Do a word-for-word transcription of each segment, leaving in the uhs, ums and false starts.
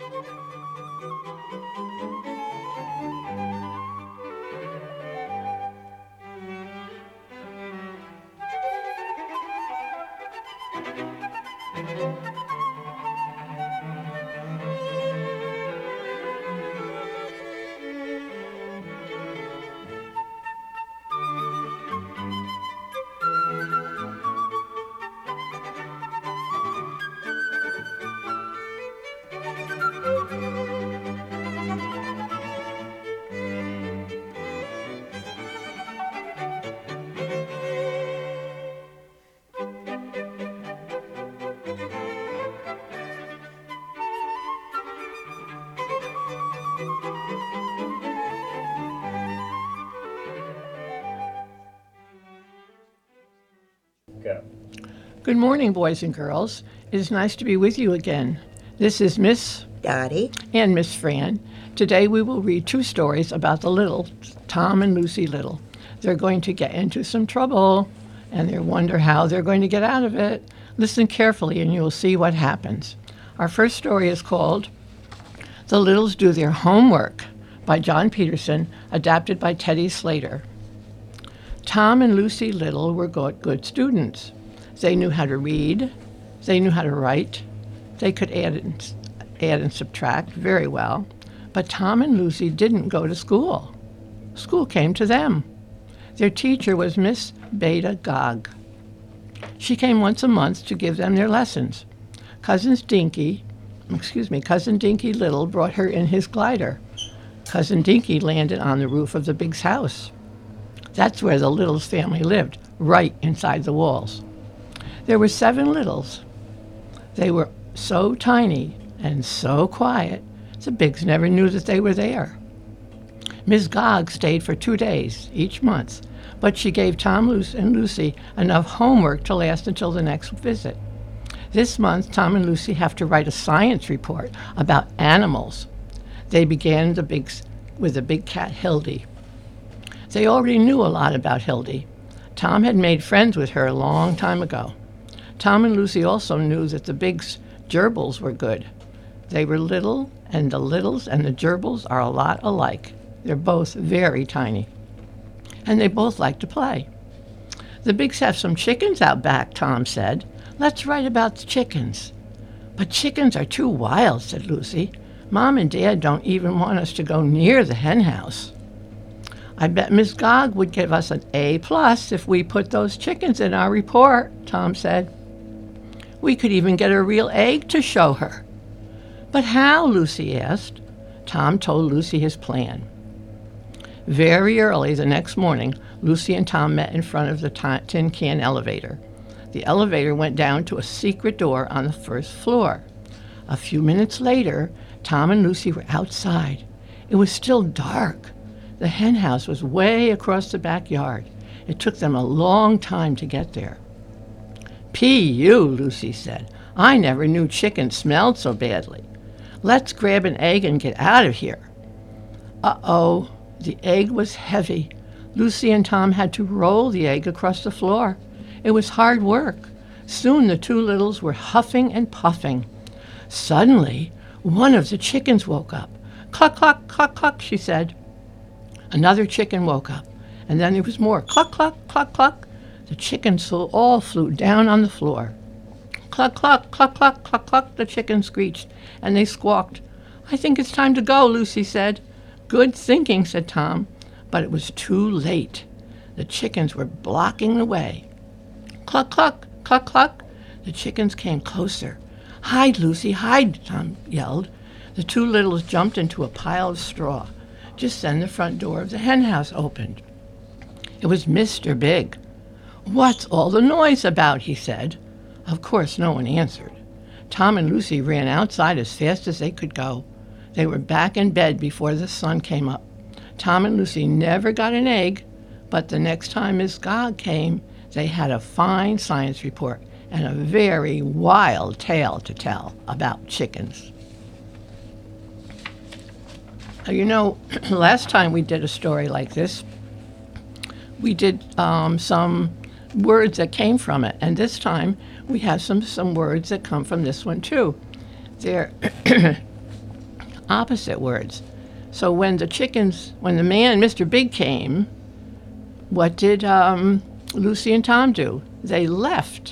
Go. Good morning, boys and girls. It is nice to be with you again. This is Miss Dottie. and Miss Fran. Today we will read two stories about the Littles, Tom and Lucy Little. They're going to get into some trouble, and they wonder how they're going to get out of it. Listen carefully and you will see what happens. Our first story is called The Littles Do Their Homework by John Peterson, adapted by Teddy Slater. Tom and Lucy Little were good, good students. They knew how to read, they knew how to write, they could add and, add and subtract very well, but Tom and Lucy didn't go to school. School came to them. Their teacher was Miss Beta Gog. She came once a month to give them their lessons. Cousins Dinky, excuse me, Cousin Dinky Little brought her in his glider. Cousin Dinky landed on the roof of the Big's house. That's where the Littles family lived, right inside the walls. There were seven Littles. They were so tiny and so quiet, the Bigs never knew that they were there. Miss Gog stayed for two days each month, but she gave Tom and Lucy enough homework to last until the next visit. This month, Tom and Lucy have to write a science report about animals. They began the bigs with the big cat Hildy. They already knew a lot about Hildy. Tom had made friends with her a long time ago. Tom and Lucy also knew that the Bigs' gerbils were good. They were little, and the Littles and the gerbils are a lot alike. They're both very tiny. And they both like to play. The Bigs have some chickens out back, Tom said. Let's write about the chickens. But chickens are too wild, said Lucy. Mom and Dad don't even want us to go near the hen house. I bet Miss Gog would give us an A plus if we put those chickens in our report, Tom said. We could even get a real egg to show her. But how, Lucy asked. Tom told Lucy his plan. Very early the next morning, Lucy and Tom met in front of the t- tin can elevator. The elevator went down to a secret door on the first floor. A few minutes later, Tom and Lucy were outside. It was still dark. The hen house was way across the backyard. It took them a long time to get there. P U, Lucy said. I never knew chicken smelled so badly. Let's grab an egg and get out of here. Uh-oh, the egg was heavy. Lucy and Tom had to roll the egg across the floor. It was hard work. Soon the two Littles were huffing and puffing. Suddenly, one of the chickens woke up. Cluck, cluck, cluck, cluck, she said. Another chicken woke up, and then there was more. Cluck, cluck, cluck, cluck. The chickens all flew down on the floor. Cluck, cluck, cluck, cluck, cluck, cluck, the chickens screeched, and they squawked. I think it's time to go, Lucy said. Good thinking, said Tom, but it was too late. The chickens were blocking the way. Cluck, cluck, cluck, cluck. The chickens came closer. Hide, Lucy, hide, Tom yelled. The two Littles jumped into a pile of straw. Just then the front door of the hen house opened. It was Mister Big. What's all the noise about? He said. Of course no one answered. Tom and Lucy ran outside as fast as they could go. They were back in bed before the sun came up. Tom and Lucy never got an egg, but the next time Miss Gog came, they had a fine science report and a very wild tale to tell about chickens. You know, last time we did a story like this, we did um, some words that came from it, and this time we have some, some words that come from this one too. There, opposite words. So when the chickens, when the man, Mister Big, came, what did um, Lucy and Tom do? They left.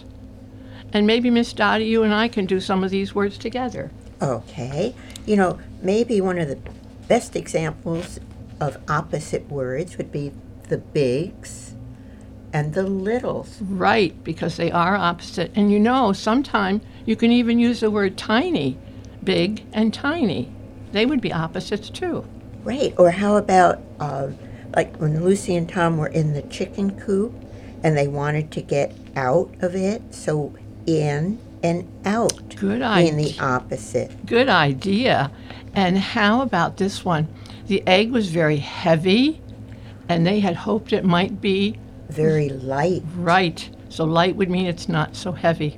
And maybe, Miss Dottie, you and I can do some of these words together. Okay. You know, maybe one of the best examples of opposite words would be the bigs and the littles. Right, because they are opposite. And you know, sometimes you can even use the word tiny, big and tiny. They would be opposites too. Right. Or how about, uh, like when Lucy and Tom were in the chicken coop and they wanted to get out of it, so in and out. Good being idea. the opposite. Good idea. And how about this one? The egg was very heavy, and they had hoped it might be Very light. right. So light would mean it's not so heavy.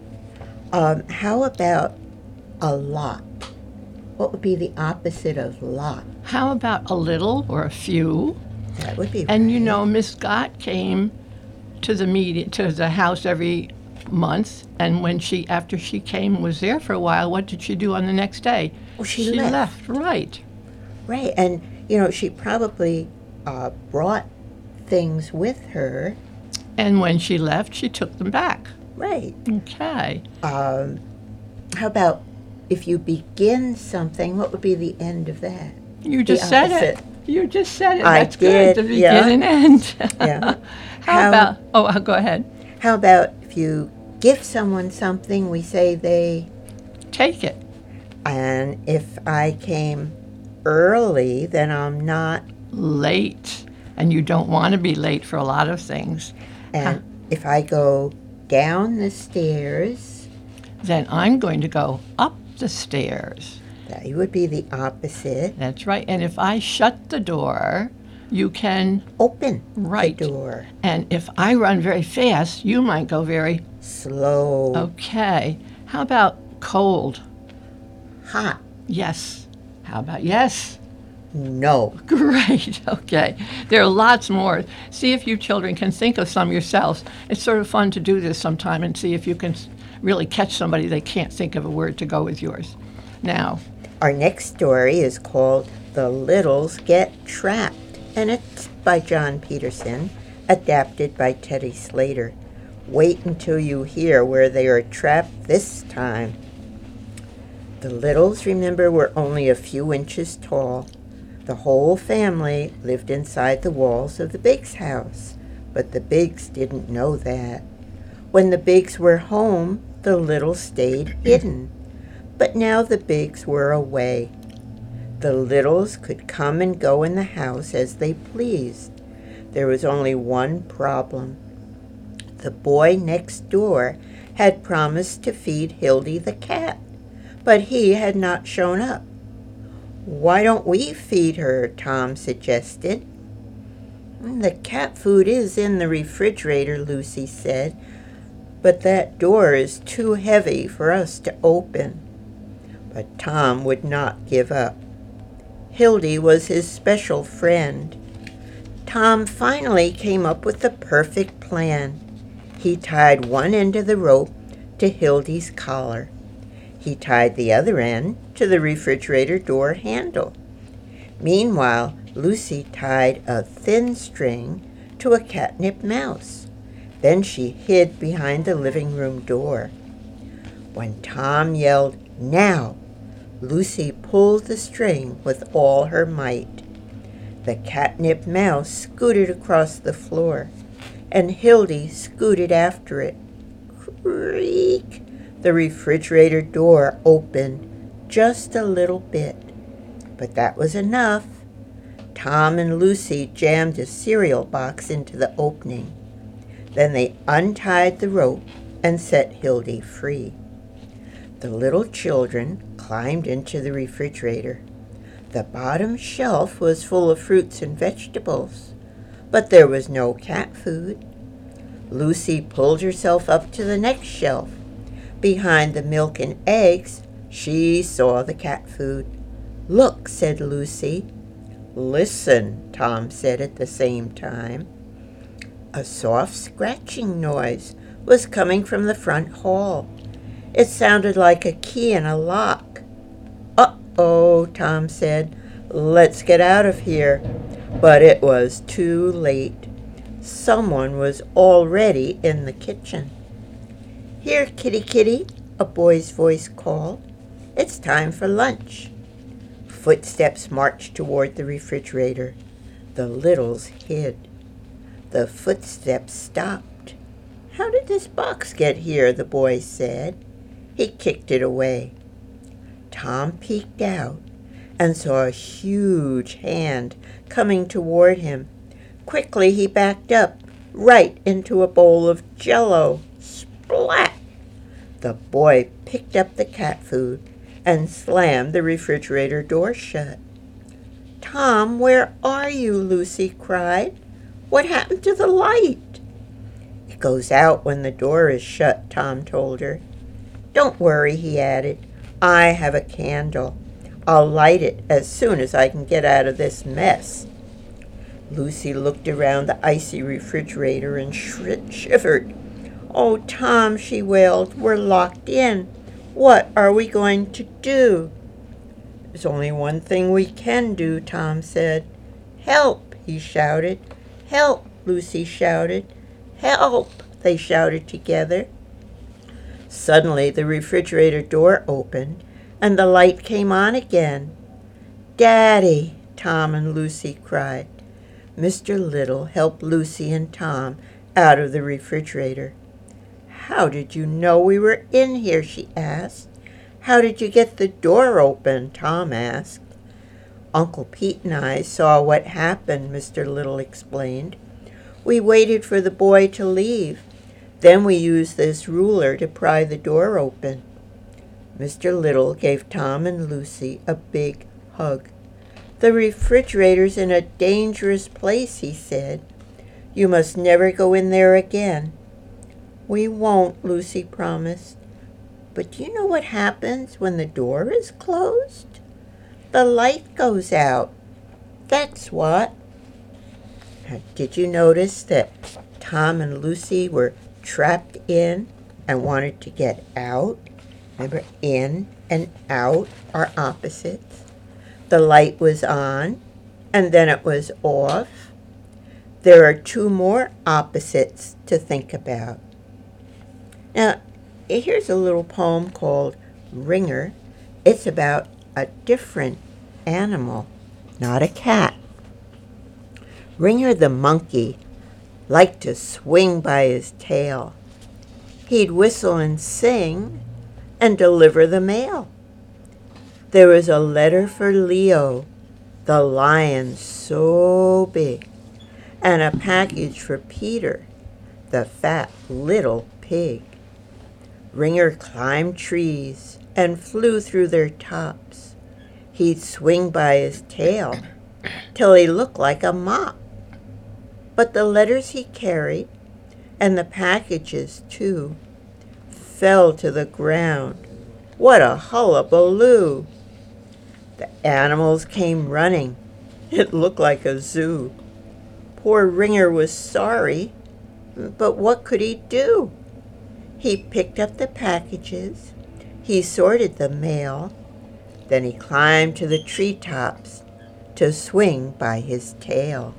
Um, how about a lot? What would be the opposite of lot? How about a little or a few? That would be And you right. know, Miss Scott came to the meeting, to the house every month, and when she, after she came and was there for a while, what did she do on the next day? Well, she she left. left. Right. Right, and you know, she probably uh, brought things with her. And when she left, she took them back. Right. Okay. Um, how about if you begin something, what would be the end of that? You just said it. opposite. You just said it. I That's good. did, The begin yeah. and end. Yeah. How, How- about? Oh, uh, go ahead. How about if you give someone something, we say they, Take it. and if I came early, then I'm not, Late, and you don't want to be late for a lot of things. and if I go down the stairs, Then I'm going to go up the stairs. that would be the opposite. That's right. And if I shut the door, you can. Open Right. the door. And if I run very fast, you might go very. Slow. Okay. How about cold? Hot. Yes. How about yes? No. Great. Okay. There are lots more. See if you children can think of some yourselves. It's sort of fun to do this sometime and see if you can s- really catch somebody they can't think of a word to go with yours. Now, Our next story is called The Littles Get Trapped, and it's by John Peterson, adapted by Teddy Slater. Wait until you hear where they are trapped this time. The Littles, remember, were only a few inches tall. The whole family lived inside the walls of the Biggs house, but the Biggs didn't know that. When the Biggs were home, the Littles stayed hidden. But now the Biggs were away. The Littles could come and go in the house as they pleased. There was only one problem. The boy next door had promised to feed Hildy the cat, but he had not shown up. "Why don't we feed her?" Tom suggested. "The cat food is in the refrigerator," Lucy said, "but that door is too heavy for us to open." But Tom would not give up. Hildy was his special friend. Tom finally came up with the perfect plan. He tied one end of the rope to Hildy's collar. He tied the other end to the refrigerator door handle. Meanwhile, Lucy tied a thin string to a catnip mouse. Then she hid behind the living room door. When Tom yelled, "Now!" Lucy pulled the string with all her might. The catnip mouse scooted across the floor, and Hildy scooted after it. Creak! The refrigerator door opened just a little bit, but that was enough. Tom and Lucy jammed a cereal box into the opening. Then they untied the rope and set Hildy free. The little children climbed into the refrigerator. The bottom shelf was full of fruits and vegetables, but there was no cat food. Lucy pulled herself up to the next shelf. Behind the milk and eggs, she saw the cat food. "Look," said Lucy. "Listen," Tom said at the same time. A soft scratching noise was coming from the front hall. It sounded like a key in a lock. Uh-oh, Tom said. Let's get out of here. But it was too late. Someone was already in the kitchen. Here, kitty, kitty, a boy's voice called. It's time for lunch. Footsteps marched toward the refrigerator. The littles hid. The footsteps stopped. How did this box get here? The boy said. He kicked it away. Tom peeked out and saw a huge hand coming toward him. Quickly he backed up, right into a bowl of Jell-O. Splat! The boy picked up the cat food and slammed the refrigerator door shut. Tom, where are you? Lucy cried. What happened to the light? It goes out when the door is shut, Tom told her. Don't worry, he added. I have a candle. I'll light it as soon as I can get out of this mess. Lucy looked around the icy refrigerator and shri- shivered. Oh, Tom, she wailed, we're locked in. What are we going to do? There's only one thing we can do, Tom said. Help, he shouted. Help, Lucy shouted. Help, they shouted together. Suddenly the refrigerator door opened and the light came on again. Daddy, Tom and Lucy cried. Mister Little helped Lucy and Tom out of the refrigerator. How did you know we were in here? She asked. How did you get the door open? Tom asked. Uncle Pete and I saw what happened, Mister Little explained. We waited for the boy to leave. Then we used this ruler to pry the door open. Mister Little gave Tom and Lucy a big hug. The refrigerator's in a dangerous place, he said. You must never go in there again. We won't, Lucy promised. But do you know what happens when the door is closed? The light goes out. That's what. Now, did you notice that Tom and Lucy were trapped in and wanted to get out? Remember, in and out are opposites. The light was on, and then it was off. There are two more opposites to think about. Now, here's a little poem called Ringer. It's about a different animal, not a cat. Ringer the monkey liked to swing by his tail. He'd whistle and sing and deliver the mail. There was a letter for Leo, the lion so big, and a package for Peter, the fat little pig. Ringer climbed trees and flew through their tops. He'd swing by his tail till he looked like a mop. But the letters he carried, and the packages too, fell to the ground. What a hullabaloo! The animals came running. It looked like a zoo. Poor Ringer was sorry, but what could he do? He picked up the packages, he sorted the mail, then he climbed to the treetops to swing by his tail.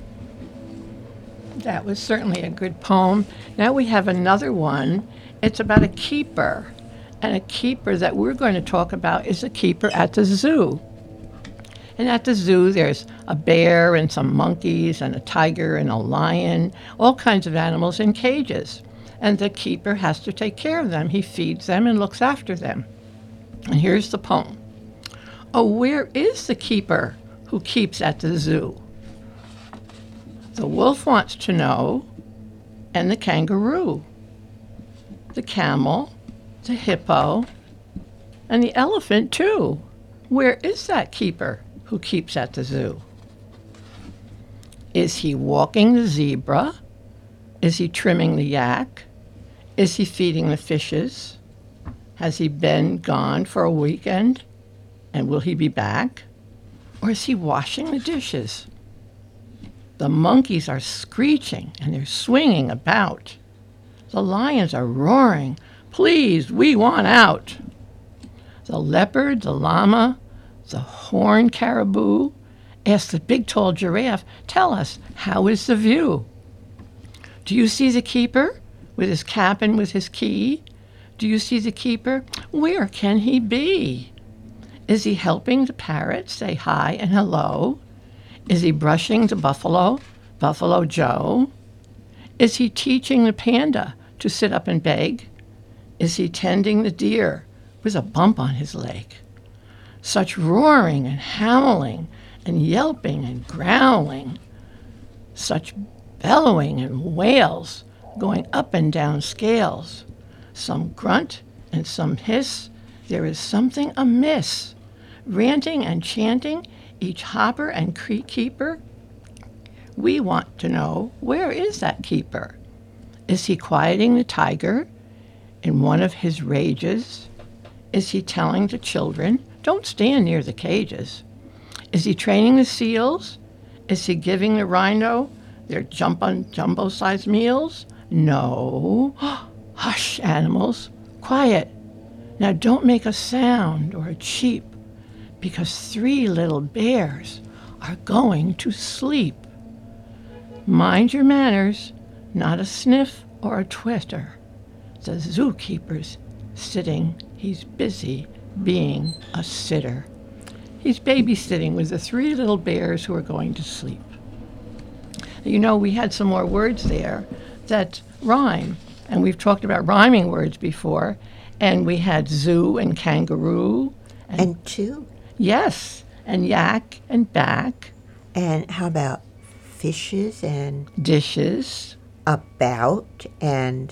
That was certainly a good poem. Now we have another one. It's about a keeper. And a keeper that we're going to talk about is a keeper at the zoo. And at the zoo, there's a bear and some monkeys and a tiger and a lion, all kinds of animals in cages. And the keeper has to take care of them. He feeds them and looks after them. And here's the poem. Oh, where is the keeper who keeps at the zoo? The wolf wants to know, and the kangaroo, the camel, the hippo, and the elephant too. Where is that keeper who keeps at the zoo? Is he walking the zebra? Is he trimming the yak? Is he feeding the fishes? Has he been gone for a weekend? And will he be back? Or is he washing the dishes? The monkeys are screeching and they're swinging about. The lions are roaring, please, we want out. The leopard, the llama, The horned caribou asked the big tall giraffe, "Tell us, how is the view?" "Do you see the keeper with his cap and with his key? Do you see the keeper? Where can he be? Is he helping the parrot say hi and hello? Is he brushing the buffalo, Buffalo Joe? Is he teaching the panda to sit up and beg? Is he tending the deer with a bump on his leg?" Such roaring and howling and yelping and growling, such bellowing and wails going up and down scales, some grunt and some hiss, there is something amiss, ranting and chanting, each hopper and creek keeper. We want to know, where is that keeper? Is he quieting the tiger in one of his rages? Is he telling the children, don't stand near the cages? Is he training the seals? Is he giving the rhino their jump on jumbo-sized meals? No. Hush, animals. Quiet. Now don't make a sound or a cheep, because three little bears are going to sleep. Mind your manners, not a sniff or a twitter. The zookeeper's sitting, he's busy being a sitter. He's babysitting with the three little bears who are going to sleep. You know, we had some more words there that rhyme, and we've talked about rhyming words before, and we had zoo and kangaroo. And, and two. Yes, and yak and back. And how about fishes and dishes? About and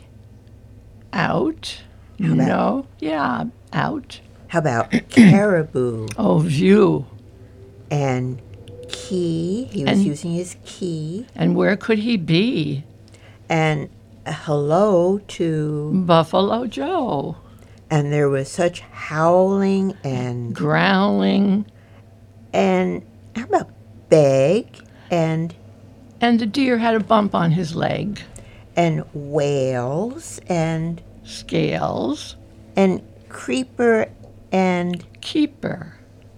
out. How about, no, yeah, out. How about caribou? Oh, view. And key. He was and, using his key. And where could he be? And hello to Buffalo Joe. And there was such howling and growling. And how about beg? And and the deer had a bump on his leg. And whales and scales. And creeper and keeper.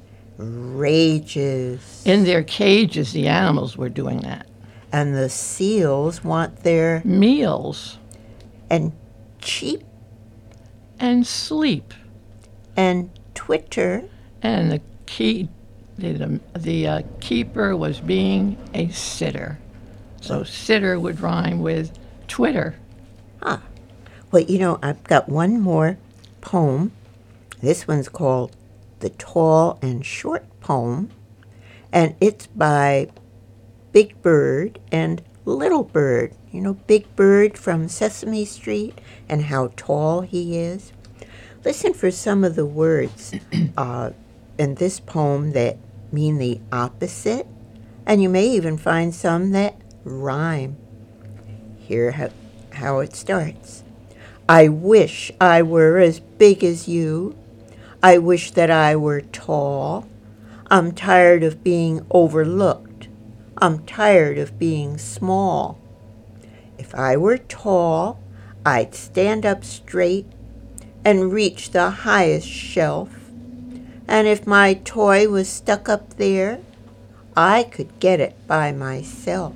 Rages. In their cages, the animals were doing that. And the seals want their meals. And cheep. And sleep. And twitter. And the key, the, the, the uh, keeper was being a sitter. So sitter would rhyme with twitter. Ah. Well, you know, I've got one more poem. This one's called The Tall and Short Poem, and it's by Big Bird and Little Bird. You know, Big Bird from Sesame Street and how tall he is. Listen for some of the words uh, in this poem that mean the opposite, and you may even find some that rhyme. Here how, how it starts. I wish I were as big as you. I wish that I were tall. I'm tired of being overlooked. I'm tired of being small. If I were tall, I'd stand up straight and reach the highest shelf. And if my toy was stuck up there, I could get it by myself.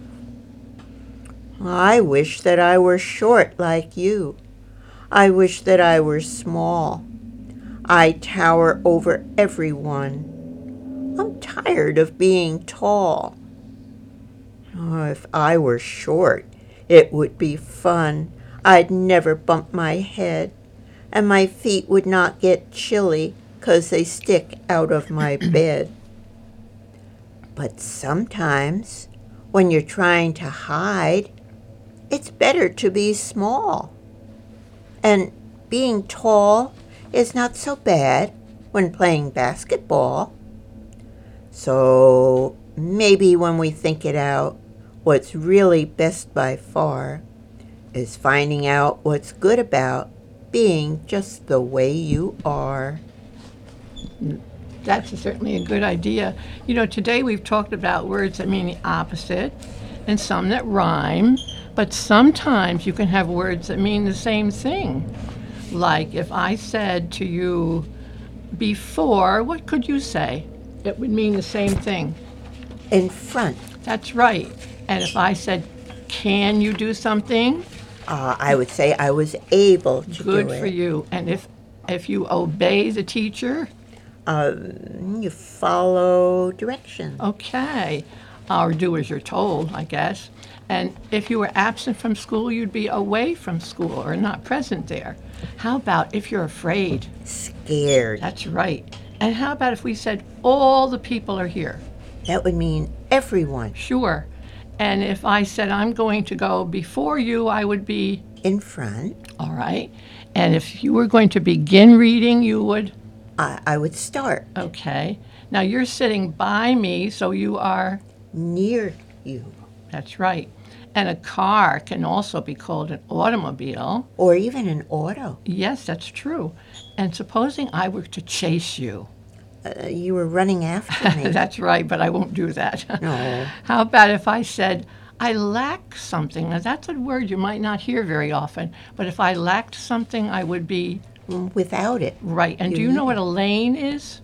I wish that I were short like you. I wish that I were small. I tower over everyone. I'm tired of being tall. Oh, if I were short, it would be fun. I'd never bump my head, and my feet would not get chilly 'cause they stick out of my bed. But sometimes, when you're trying to hide, it's better to be small. And being tall is not so bad when playing basketball. So maybe when we think it out, what's really best by far is finding out what's good about being just the way you are. That's certainly a good idea. You know, today we've talked about words that mean the opposite and some that rhyme, but sometimes you can have words that mean the same thing. Like if I said to you before, what could you say? it would mean the same thing. In front. That's right. And if I said, can you do something? Uh, I would say I was able to Good do it. for you. And if if you obey the teacher, Um, you follow directions. okay. Or do as you're told, I guess. And if you were absent from school, you'd be away from school or not present there. How about if you're afraid? Scared. That's right. And how about if we said all the people are here? That would mean everyone. Sure. And if I said I'm going to go before you, I would be, In front. all right. And if you were going to begin reading, you would, I, I would start. okay. Now you're sitting by me, so you are, Near you. that's right. And a car can also be called an automobile. Or even an auto. Yes, that's true. And supposing I were to chase you. Uh, you were running after me. That's right, but I won't do that. No. How about if I said, I lack something? Now, that's a word you might not hear very often, but if I lacked something, I would be Without it. right. And You do you know need what a lane is?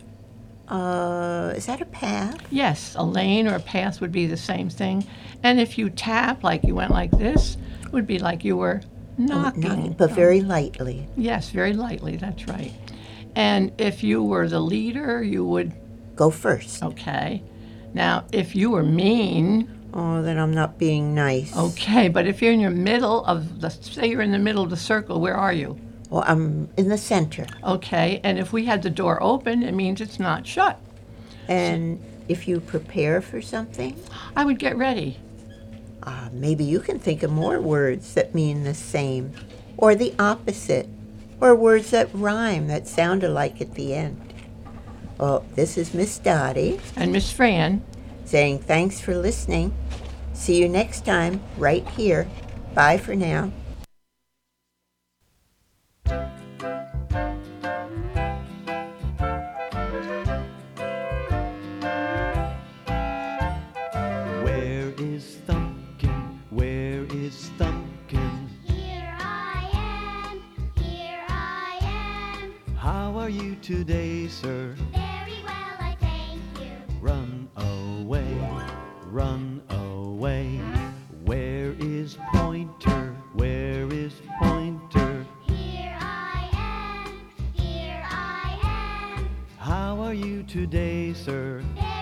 Uh, is that a path? Yes, a lane or a path would be the same thing. And if you tap, like you went like this, it would be like you were knocking. Knocking, but very lightly. Yes, very lightly, that's right. And if you were the leader, you would, Go first. okay. Now, if you were mean, Oh, then I'm not being nice. okay, but if you're in the middle of the, say you're in the middle of the circle, where are you? Well, I'm in the center. Okay, and if we had the door open, it means it's not shut. And if you prepare for something, I would get ready. uh, maybe you can think of more words that mean the same, or the opposite, or words that rhyme that sound alike at the end. Well, this is Miss Dottie And Miss Fran, saying thanks for listening. See you next time, right here. Bye for now. Where is Thumpkin? Where is Thumpkin? Here I am, here I am. How are you today, sir? Very well, I thank you. Run away, run away. Where is Pointer? Where is Pointer? Here I am, here I am. How are you today, sir? Very